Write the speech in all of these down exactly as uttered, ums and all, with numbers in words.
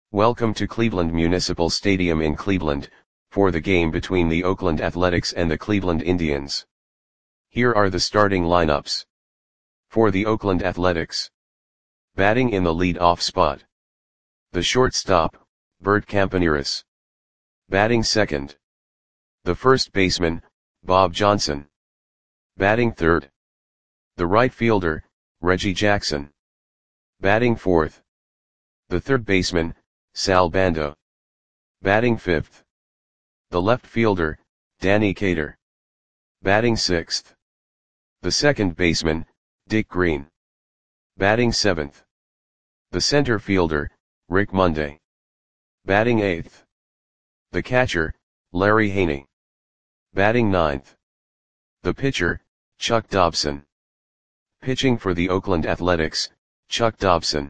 Welcome to Cleveland Municipal Stadium in Cleveland, for the game between the Oakland Athletics and the Cleveland Indians. Here are the starting lineups. For the Oakland Athletics. Batting in the lead-off spot. The shortstop, Bert Campaneris. Batting second. The first baseman, Bob Johnson. Batting third. The right fielder, Reggie Jackson. Batting fourth. The third baseman, Sal Bando. Batting fifth. The left fielder, Danny Cater. Batting sixth. The second baseman, Dick Green. Batting seventh. The center fielder, Rick Monday. Batting eighth. The catcher, Larry Haney. Batting ninth. The pitcher, Chuck Dobson. Pitching for the Oakland Athletics, Chuck Dobson.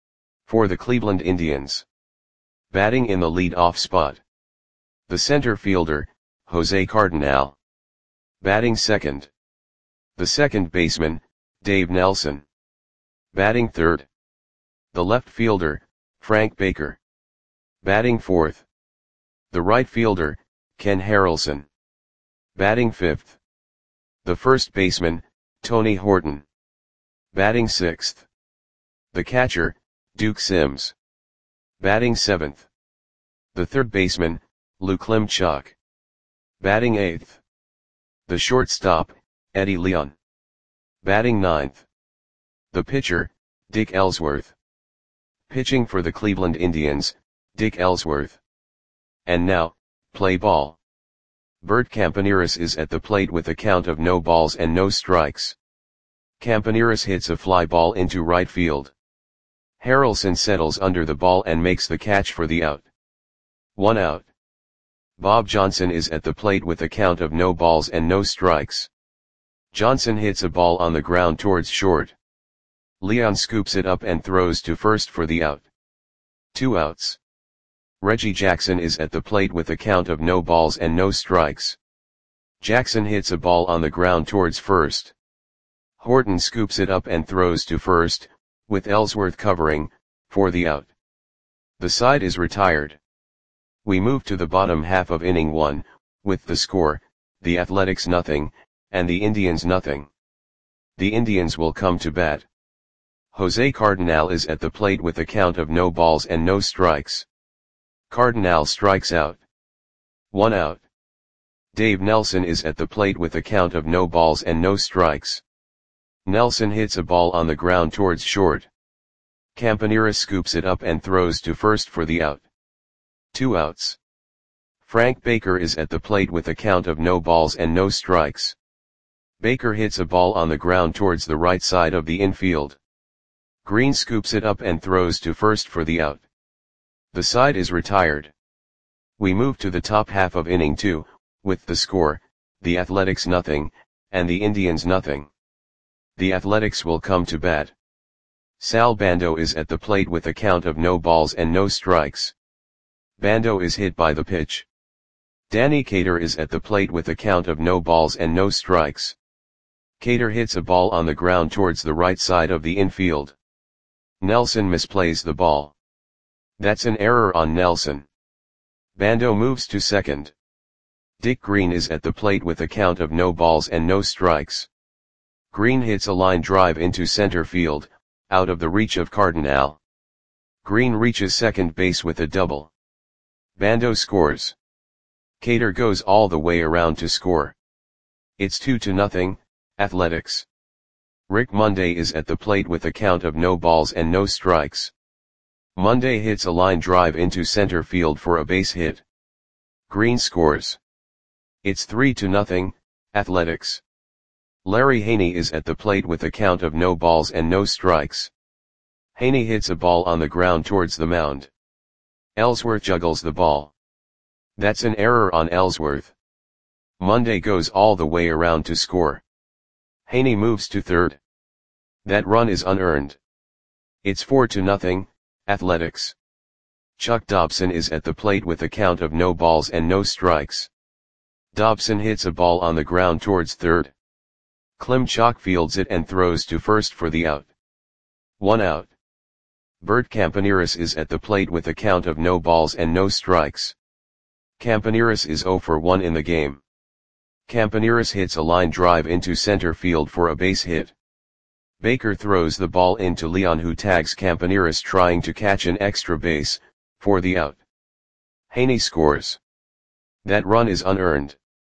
For the Cleveland Indians. Batting in the lead-off spot. The center fielder, Jose Cardinal. Batting second. The second baseman, Dave Nelson. Batting third. The left fielder, Frank Baker. Batting fourth. The right fielder, Ken Harrelson. Batting fifth. The first baseman, Tony Horton. Batting sixth. The catcher, Duke Sims. Batting seventh. The third baseman, Lou Klimchuk. Batting eighth. The shortstop, Eddie Leon. Batting ninth. The pitcher, Dick Ellsworth. Pitching for the Cleveland Indians, Dick Ellsworth. And now, play ball. Bert Campaneris is at the plate with a count of no balls and no strikes. Campaneris hits a fly ball into right field. Harrelson settles under the ball and makes the catch for the out. One out. Bob Johnson is at the plate with a count of no balls and no strikes. Johnson hits a ball on the ground towards short. Leon scoops it up and throws to first for the out. Two outs. Reggie Jackson is at the plate with a count of no balls and no strikes. Jackson hits a ball on the ground towards first. Horton scoops it up and throws to first, with Ellsworth covering, for the out. The side is retired. We move to the bottom half of inning one, with the score, the Athletics nothing, and the Indians nothing. The Indians will come to bat. Jose Cardinal is at the plate with a count of no balls and no strikes. Cardinal strikes out. One out. Dave Nelson is at the plate with a count of no balls and no strikes. Nelson hits a ball on the ground towards short. Campaneris scoops it up and throws to first for the out. Two outs. Frank Baker is at the plate with a count of no balls and no strikes. Baker hits a ball on the ground towards the right side of the infield. Green scoops it up and throws to first for the out. The side is retired. We move to the top half of inning two, with the score, the Athletics nothing, and the Indians nothing. The Athletics will come to bat. Sal Bando is at the plate with a count of no balls and no strikes. Bando is hit by the pitch. Danny Cater is at the plate with a count of no balls and no strikes. Cater hits a ball on the ground towards the right side of the infield. Nelson misplays the ball. That's an error on Nelson. Bando moves to second. Dick Green is at the plate with a count of no balls and no strikes. Green hits a line drive into center field, out of the reach of Cardinal. Green reaches second base with a double. Bando scores. Cater goes all the way around to score. It's two to nothing, Athletics. Rick Monday is at the plate with a count of no balls and no strikes. Monday hits a line drive into center field for a base hit. Green scores. It's three to nothing, Athletics. Larry Haney is at the plate with a count of no balls and no strikes. Haney hits a ball on the ground towards the mound. Ellsworth juggles the ball. That's an error on Ellsworth. Monday goes all the way around to score. Haney moves to third. That run is unearned. It's four to nothing, Athletics. Chuck Dobson is at the plate with a count of no balls and no strikes. Dobson hits a ball on the ground towards third. Klimchuk fields it and throws to first for the out. One out. Bert Campaneris is at the plate with a count of no balls and no strikes. Campaneris is zero for one in the game. Campaneris hits a line drive into center field for a base hit. Baker throws the ball into Leon, who tags Campaneris trying to catch an extra base, for the out. Haney scores. That run is unearned.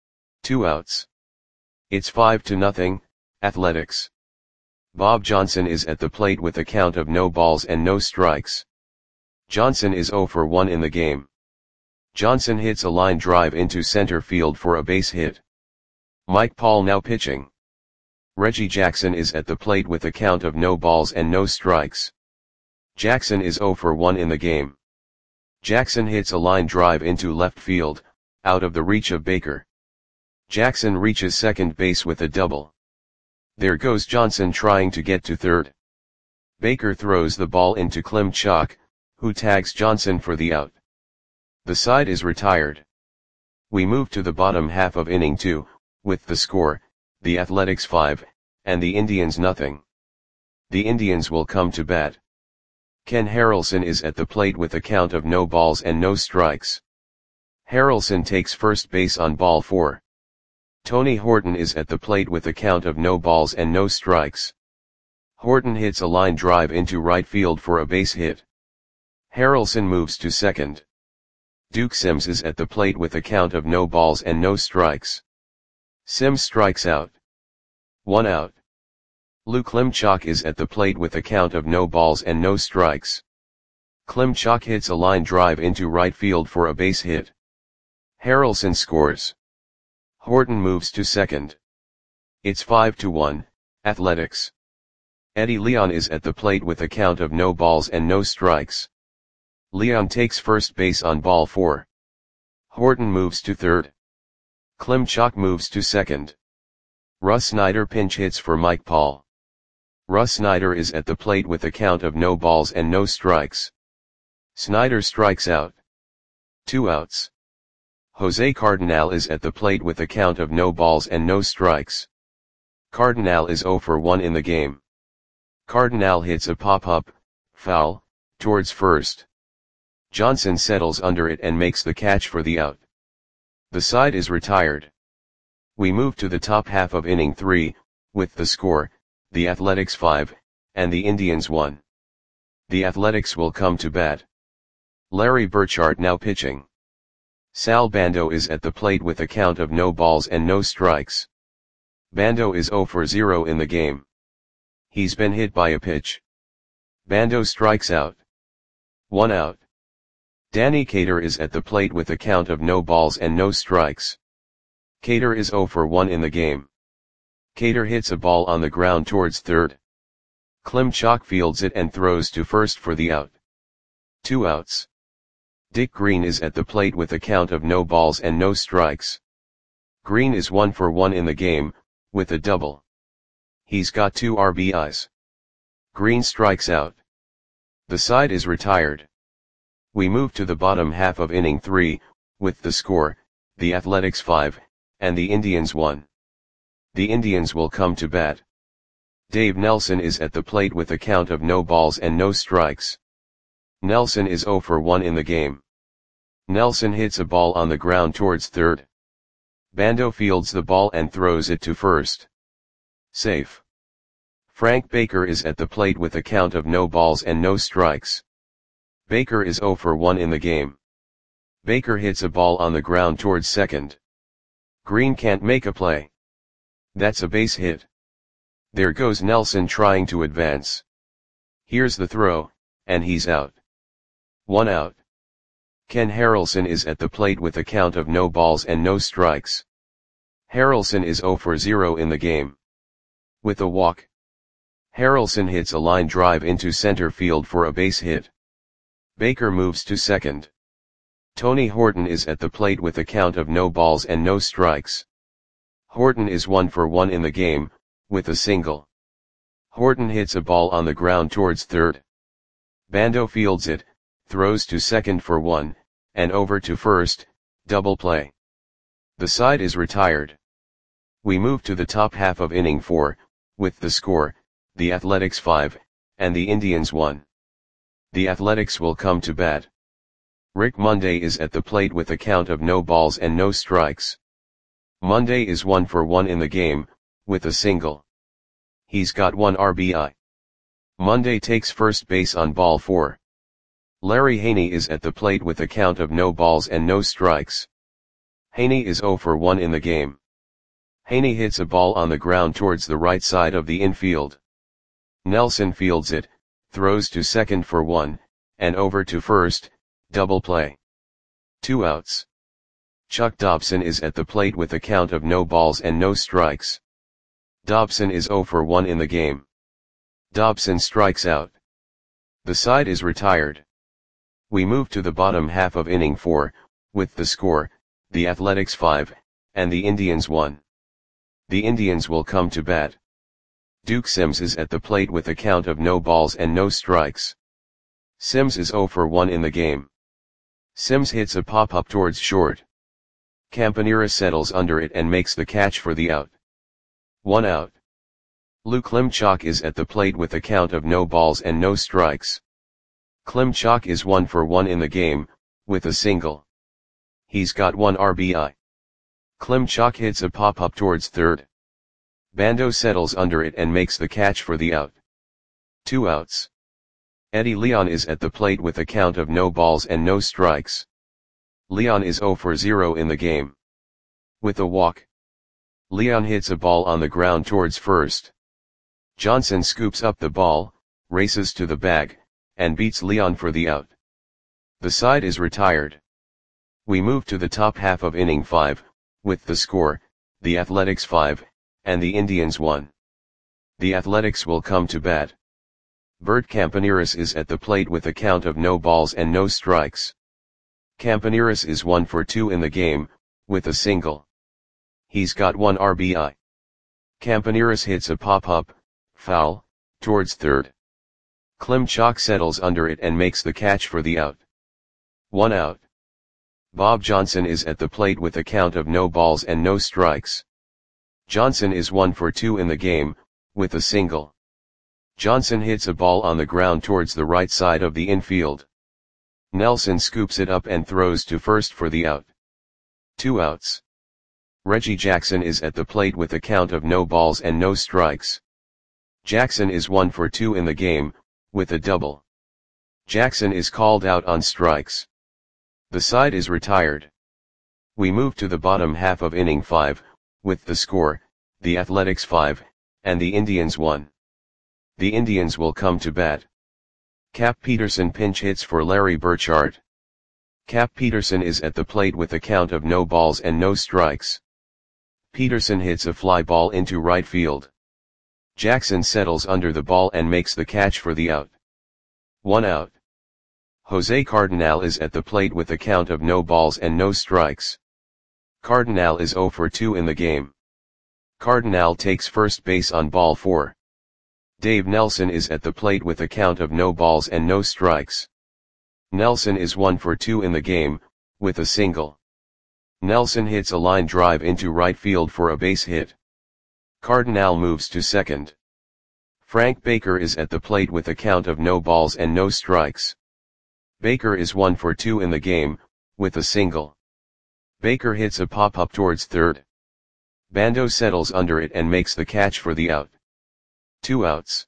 Two outs. It's five to nothing, Athletics. Bob Johnson is at the plate with a count of no balls and no strikes. Johnson is zero for one in the game. Johnson hits a line drive into center field for a base hit. Mike Paul now pitching. Reggie Jackson is at the plate with a count of no balls and no strikes. Jackson is zero for one in the game. Jackson hits a line drive into left field, out of the reach of Baker. Jackson reaches second base with a double. There goes Johnson trying to get to third. Baker throws the ball into Klimchak, who tags Johnson for the out. The side is retired. We move to the bottom half of inning two, with the score, the Athletics five, and the Indians nothing. The Indians will come to bat. Ken Harrelson is at the plate with a count of no balls and no strikes. Harrelson takes first base on ball four. Tony Horton is at the plate with a count of no balls and no strikes. Horton hits a line drive into right field for a base hit. Harrelson moves to second. Duke Sims is at the plate with a count of no balls and no strikes. Sims strikes out. One out. Lou Klimchak is at the plate with a count of no balls and no strikes. Klimchak hits a line drive into right field for a base hit. Harrelson scores. Horton moves to second. It's five to one, Athletics. Eddie Leon is at the plate with a count of no balls and no strikes. Leon takes first base on ball four. Horton moves to third. Klimchak moves to second. Russ Snyder pinch hits for Mike Paul. Russ Snyder is at the plate with a count of no balls and no strikes. Snyder strikes out. Two outs. Jose Cardinal is at the plate with a count of no balls and no strikes. Cardinal is zero for one in the game. Cardinal hits a pop-up, foul, towards first. Johnson settles under it and makes the catch for the out. The side is retired. We move to the top half of inning three, with the score, the Athletics five, and the Indians one. The Athletics will come to bat. Larry Burchart now pitching. Sal Bando is at the plate with a count of no balls and no strikes. Bando is zero for zero in the game. He's been hit by a pitch. Bando strikes out. One out. Danny Cater is at the plate with a count of no balls and no strikes. Cater is zero for one in the game. Cater hits a ball on the ground towards third. Klimchak fields it and throws to first for the out. Two outs. Dick Green is at the plate with a count of no balls and no strikes. Green is one for one in the game, with a double. He's got two R B Is. Green strikes out. The side is retired. We move to the bottom half of inning three, with the score, the Athletics five, and the Indians one. The Indians will come to bat. Dave Nelson is at the plate with a count of no balls and no strikes. Nelson is zero for one in the game. Nelson hits a ball on the ground towards third. Bando fields the ball and throws it to first. Safe. Frank Baker is at the plate with a count of no balls and no strikes. Baker is zero for one in the game. Baker hits a ball on the ground towards second. Green can't make a play. That's a base hit. There goes Nelson trying to advance. Here's the throw, and he's out. One out. Ken Harrelson is at the plate with a count of no balls and no strikes. Harrelson is zero for zero in the game. With a walk. Harrelson hits a line drive into center field for a base hit. Baker moves to second. Tony Horton is at the plate with a count of no balls and no strikes. Horton is one for one in the game, with a single. Horton hits a ball on the ground towards third. Bando fields it, throws to second for one, and over to first, double play. The side is retired. We move to the top half of inning four, with the score, the Athletics five, and the Indians one. The Athletics will come to bat. Rick Monday is at the plate with a count of no balls and no strikes. Monday is one for one in the game, with a single. He's got one R B I. Monday takes first base on ball four. Larry Haney is at the plate with a count of no balls and no strikes. Haney is zero for one in the game. Haney hits a ball on the ground towards the right side of the infield. Nelson fields it, throws to second for one, and over to first, double play. Two outs. Chuck Dobson is at the plate with a count of no balls and no strikes. Dobson is zero for one in the game. Dobson strikes out. The side is retired. We move to the bottom half of inning four, with the score, the Athletics five, and the Indians one. The Indians will come to bat. Duke Sims is at the plate with a count of no balls and no strikes. Sims is zero for one in the game. Sims hits a pop-up towards short. Campanera settles under it and makes the catch for the out. One out. Lou Klimchak is at the plate with a count of no balls and no strikes. Klimchak is one for one in the game, with a single. He's got one R B I. Klimchak hits a pop-up towards third. Bando settles under it and makes the catch for the out. Two outs. Eddie Leon is at the plate with a count of no balls and no strikes. Leon is zero for zero in the game. With a walk. Leon hits a ball on the ground towards first. Johnson scoops up the ball, races to the bag, and beats Leon for the out. The side is retired. We move to the top half of inning five, with the score, the Athletics five, and the Indians one. The Athletics will come to bat. Bert Campaneris is at the plate with a count of no balls and no strikes. Campaneris is one for two in the game, with a single. He's got one R B I. Campaneris hits a pop-up, foul, towards third. Klimchak settles under it and makes the catch for the out. One out. Bob Johnson is at the plate with a count of no balls and no strikes. Johnson is one for two in the game, with a single. Johnson hits a ball on the ground towards the right side of the infield. Nelson scoops it up and throws to first for the out. Two outs. Reggie Jackson is at the plate with a count of no balls and no strikes. Jackson is one for two in the game, with a double. Jackson is called out on strikes. The side is retired. We move to the bottom half of inning five, with the score, the Athletics five, and the Indians one. The Indians will come to bat. Cap Peterson pinch hits for Larry Burchard. Cap Peterson is at the plate with a count of no balls and no strikes. Peterson hits a fly ball into right field. Jackson settles under the ball and makes the catch for the out. One out. Jose Cardinal is at the plate with a count of no balls and no strikes. Cardinal is zero for two in the game. Cardinal takes first base on ball four. Dave Nelson is at the plate with a count of no balls and no strikes. Nelson is one for two in the game, with a single. Nelson hits a line drive into right field for a base hit. Cardinal moves to second. Frank Baker is at the plate with a count of no balls and no strikes. Baker is one for two in the game, with a single. Baker hits a pop-up towards third. Bando settles under it and makes the catch for the out. Two outs.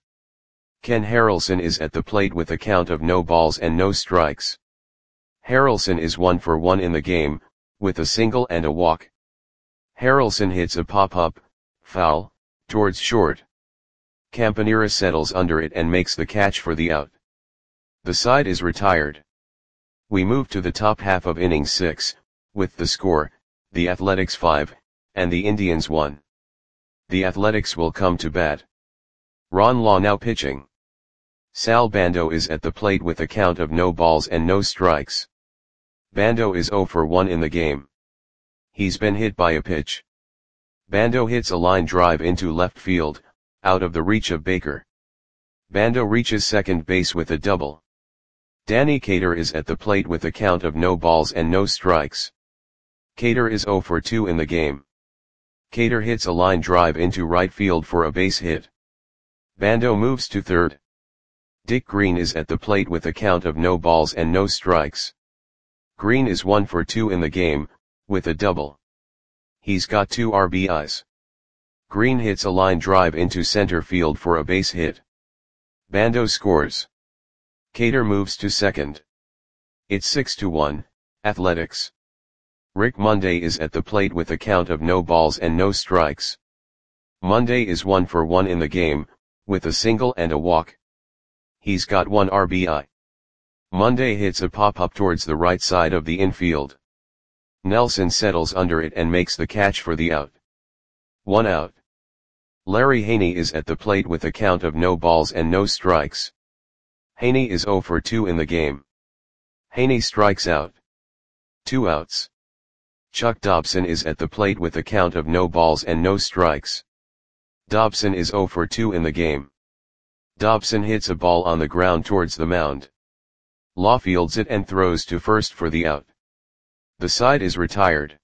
Ken Harrelson is at the plate with a count of no balls and no strikes. Harrelson is one for one in the game, with a single and a walk. Harrelson hits a pop-up, foul, towards short. Campanera settles under it and makes the catch for the out. The side is retired. We move to the top half of inning six, with the score, the Athletics five, and the Indians one. The Athletics will come to bat. Ron Law now pitching. Sal Bando is at the plate with a count of no balls and no strikes. Bando is zero for one in the game. He's been hit by a pitch. Bando hits a line drive into left field, out of the reach of Baker. Bando reaches second base with a double. Danny Cater is at the plate with a count of no balls and no strikes. Cater is zero for two in the game. Cater hits a line drive into right field for a base hit. Bando moves to third. Dick Green is at the plate with a count of no balls and no strikes. Green is one for two in the game, with a double. He's got two R B Is. Green hits a line drive into center field for a base hit. Bando scores. Cater moves to second. It's six to one, Athletics. Rick Monday is at the plate with a count of no balls and no strikes. Monday is one for one in the game, with a single and a walk. He's got one R B I. Monday hits a pop-up towards the right side of the infield. Nelson settles under it and makes the catch for the out. One out. Larry Haney is at the plate with a count of no balls and no strikes. Haney is zero for two in the game. Haney strikes out. Two outs. Chuck Dobson is at the plate with a count of no balls and no strikes. Dobson is zero for two in the game. Dobson hits a ball on the ground towards the mound. Law fields it and throws to first for the out. The side is retired.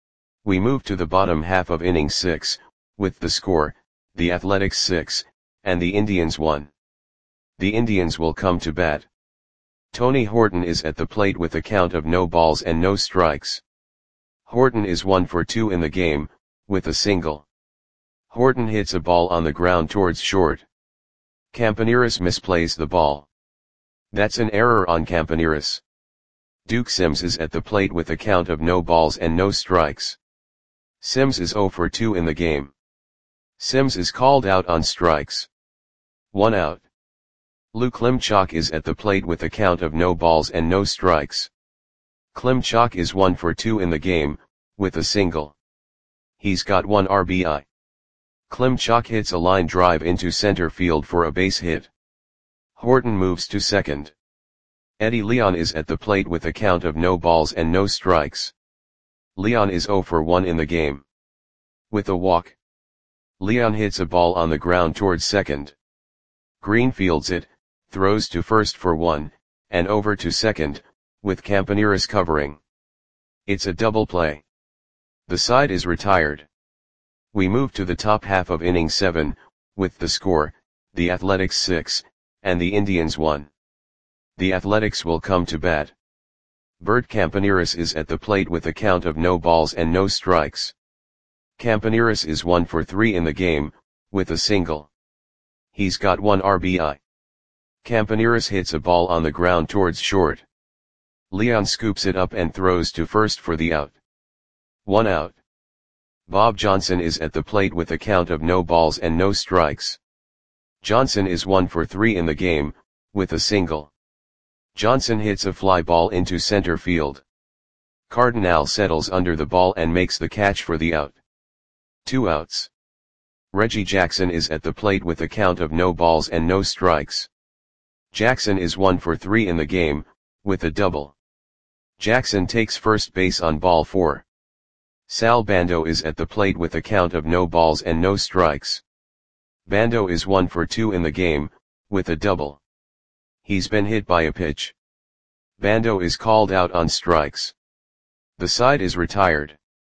We move to the bottom half of inning six, with the score, the Athletics six, and the Indians one. The Indians will come to bat. Tony Horton is at the plate with a count of no balls and no strikes. Horton is one for two in the game, with a single. Horton hits a ball on the ground towards short. Campaneris misplays the ball. That's an error on Campaneris. Duke Sims is at the plate with a count of no balls and no strikes. Sims is zero for two in the game. Sims is called out on strikes. One out. Lou Klimchak is at the plate with a count of no balls and no strikes. Klimchak is one for two in the game, with a single. He's got one R B I. Klimchak hits a line drive into center field for a base hit. Horton moves to second. Eddie Leon is at the plate with a count of no balls and no strikes. Leon is zero for one in the game. With a walk. Leon hits a ball on the ground towards second. Green fields it, throws to first for one, and over to second, with Campaneris covering. It's a double play. The side is retired. We move to the top half of inning seven, with the score, the Athletics six, and the Indians one. The Athletics will come to bat. Bert Campaneris is at the plate with a count of no balls and no strikes. Campaneris is one for three in the game, with a single. He's got one R B I. Campaneris hits a ball on the ground towards short. Leon scoops it up and throws to first for the out. One out. Bob Johnson is at the plate with a count of no balls and no strikes. Johnson is one for three in the game, with a single. Johnson hits a fly ball into center field. Cardinal settles under the ball and makes the catch for the out. Two outs. Reggie Jackson is at the plate with a count of no balls and no strikes. Jackson is one for three in the game, with a double. Jackson takes first base on ball four. Sal Bando is at the plate with a count of no balls and no strikes. Bando is one for two in the game, with a double. He's been hit by a pitch. Bando is called out on strikes. The side is retired.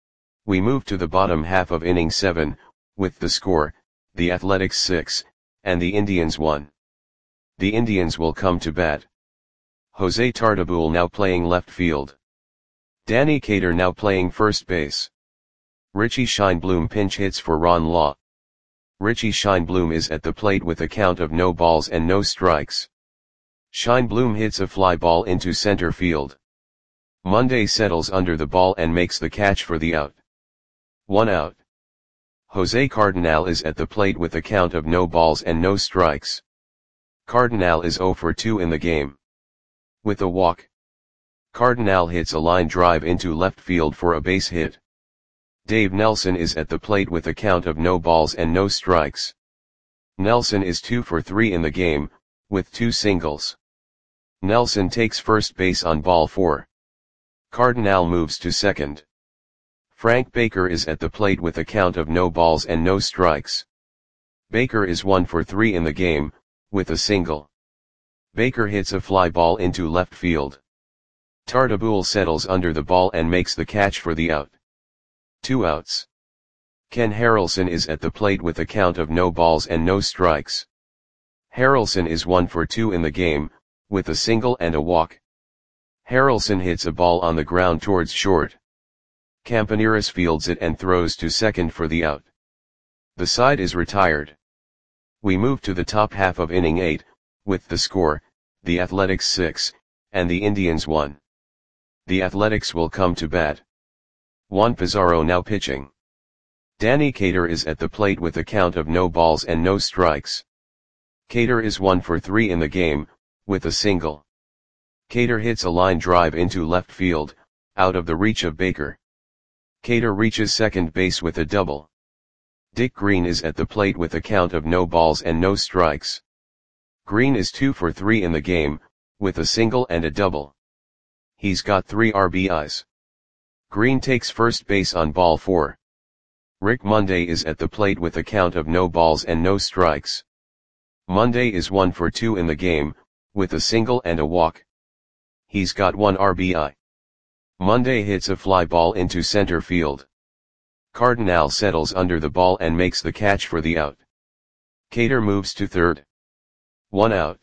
We move to the bottom half of inning seven, with the score, the Athletics six, and the Indians one. The Indians will come to bat. Jose Tartabull now playing left field. Danny Cater now playing first base. Richie Scheinblum pinch hits for Ron Law. Richie Scheinblum is at the plate with a count of no balls and no strikes. Scheinblum hits a fly ball into center field. Monday settles under the ball and makes the catch for the out. One out. Jose Cardinal is at the plate with a count of no balls and no strikes. Cardinal is zero for two in the game. With a walk. Cardinal hits a line drive into left field for a base hit. Dave Nelson is at the plate with a count of no balls and no strikes. Nelson is two for three in the game, with two singles. Nelson takes first base on ball four. Cardinal moves to second. Frank Baker is at the plate with a count of no balls and no strikes. Baker is one for three in the game, with a single. Baker hits a fly ball into left field. Tartabull settles under the ball and makes the catch for the out. Two outs. Ken Harrelson is at the plate with a count of no balls and no strikes. Harrelson is one for two in the game, with a single and a walk. Harrelson hits a ball on the ground towards short. Campaneris fields it and throws to second for the out. The side is retired. We move to the top half of inning eight, with the score, the Athletics six, and the Indians one. The Athletics will come to bat. Juan Pizarro now pitching. Danny Cater is at the plate with a count of no balls and no strikes. Cater is one for three in the game, with a single. Cater hits a line drive into left field, out of the reach of Baker. Cater reaches second base with a double. Dick Green is at the plate with a count of no balls and no strikes. Green is two for three in the game, with a single and a double. He's got three R B Is. Green takes first base on ball four. Rick Monday is at the plate with a count of no balls and no strikes. Monday is one for two in the game, with a single and a walk. He's got one R B I. Monday hits a fly ball into center field. Cardinal settles under the ball and makes the catch for the out. Cater moves to third. One out.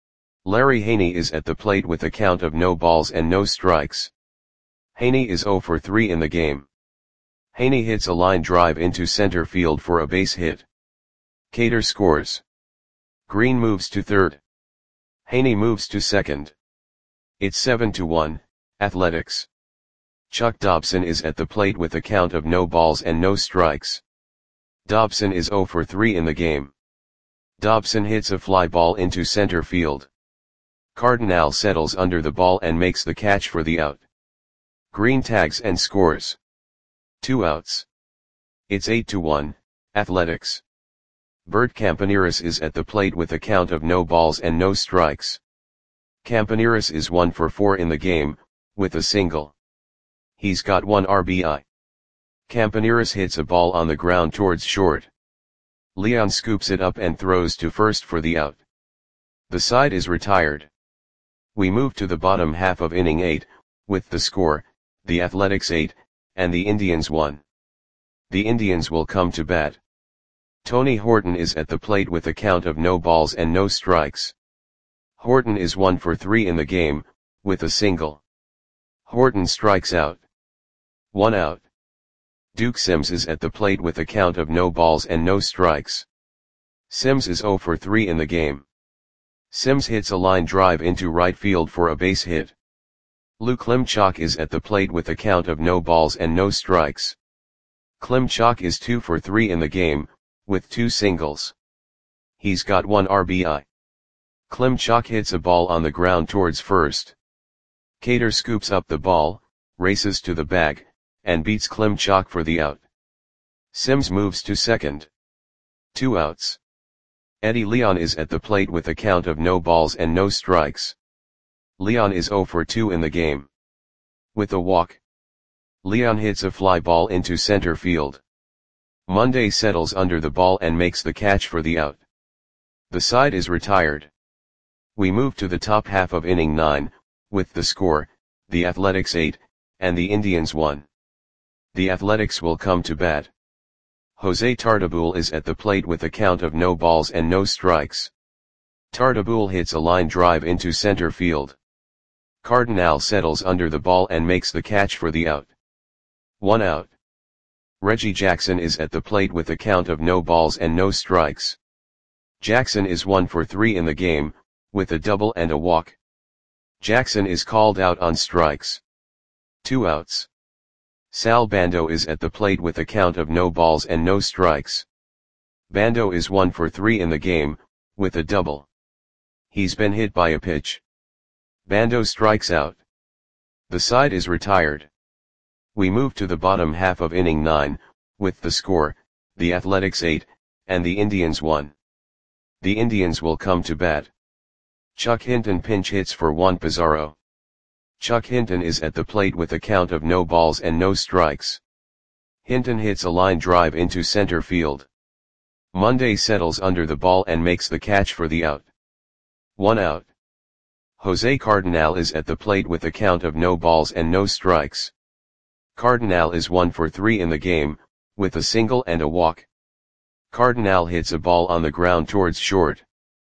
Larry Haney is at the plate with a count of no balls and no strikes. Haney is zero for three in the game. Haney hits a line drive into center field for a base hit. Cater scores. Green moves to third. Haney moves to second. It's seven to one, Athletics. Chuck Dobson is at the plate with a count of no balls and no strikes. Dobson is zero for three in the game. Dobson hits a fly ball into center field. Cardinal settles under the ball and makes the catch for the out. Green tags and scores. Two outs. It's eight to one, Athletics. Bert Campaneris is at the plate with a count of no balls and no strikes. Campaneris is one for four in the game, with a single. He's got one R B I. Campaneris hits a ball on the ground towards short. Leon scoops it up and throws to first for the out. The side is retired. We move to the bottom half of inning eight, with the score, the Athletics eight, and the Indians one. The Indians will come to bat. Tony Horton is at the plate with a count of no balls and no strikes. Horton is one for three in the game, with a single. Horton strikes out. One out. Duke Sims is at the plate with a count of no balls and no strikes. Sims is zero for three in the game. Sims hits a line drive into right field for a base hit. Lou Klimchak is at the plate with a count of no balls and no strikes. Klimchak is two for three in the game, with two singles. He's got one R B I. Klimchak hits a ball on the ground towards first. Cater scoops up the ball, races to the bag, and beats Klimchak for the out. Sims moves to second. Two outs. Eddie Leon is at the plate with a count of no balls and no strikes. Leon is zero for two in the game. With a walk. Leon hits a fly ball into center field. Monday settles under the ball and makes the catch for the out. The side is retired. We move to the top half of inning nine, with the score, the Athletics eight, and the Indians one. The Athletics will come to bat. Jose Tartabull is at the plate with a count of no balls and no strikes. Tartabull hits a line drive into center field. Cardinal settles under the ball and makes the catch for the out. One out. Reggie Jackson is at the plate with a count of no balls and no strikes. Jackson is one for three in the game, with a double and a walk. Jackson is called out on strikes. Two outs. Sal Bando is at the plate with a count of no balls and no strikes. Bando is one for three in the game, with a double. He's been hit by a pitch. Bando strikes out. The side is retired. We move to the bottom half of inning nine, with the score, the Athletics eight, and the Indians one. The Indians will come to bat. Chuck Hinton pinch hits for Juan Pizarro. Chuck Hinton is at the plate with a count of no balls and no strikes. Hinton hits a line drive into center field. Monday settles under the ball and makes the catch for the out. One out. Jose Cardinal is at the plate with a count of no balls and no strikes. Cardinal is one for three in the game, with a single and a walk. Cardinal hits a ball on the ground towards short.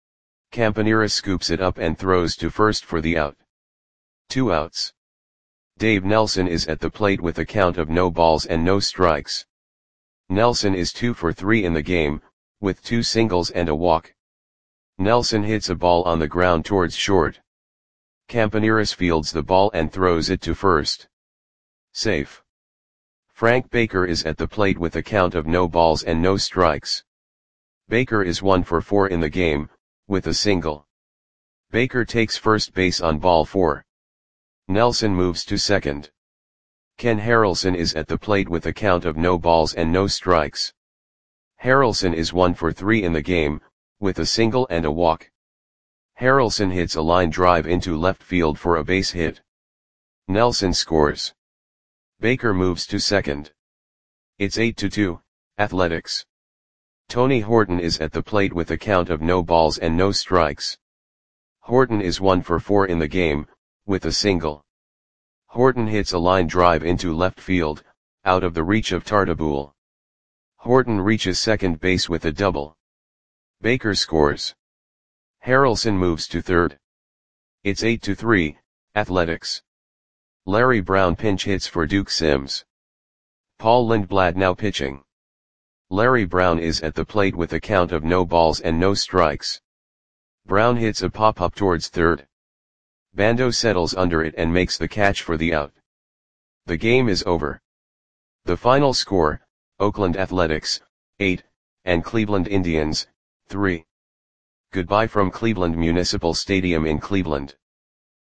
Campanera scoops it up and throws to first for the out. Two outs. Dave Nelson is at the plate with a count of no balls and no strikes. Nelson is two for three in the game, with two singles and a walk. Nelson hits a ball on the ground towards short. Campaneris fields the ball and throws it to first. Safe. Frank Baker is at the plate with a count of no balls and no strikes. Baker is one for four in the game, with a single. Baker takes first base on ball four. Nelson moves to second. Ken Harrelson is at the plate with a count of no balls and no strikes. Harrelson is one for three in the game, with a single and a walk. Harrelson hits a line drive into left field for a base hit. Nelson scores. Baker moves to second. It's eight to two, Athletics. Tony Horton is at the plate with a count of no balls and no strikes. Horton is one for four in the game, with a single. Horton hits a line drive into left field, out of the reach of Tartabull. Horton reaches second base with a double. Baker scores. Harrelson moves to third. It's eight to three, Athletics. Larry Brown pinch hits for Duke Sims. Paul Lindblad now pitching. Larry Brown is at the plate with a count of no balls and no strikes. Brown hits a pop-up towards third. Bando settles under it and makes the catch for the out. The game is over. The final score, Oakland Athletics, eight, and Cleveland Indians, three. Goodbye from Cleveland Municipal Stadium in Cleveland.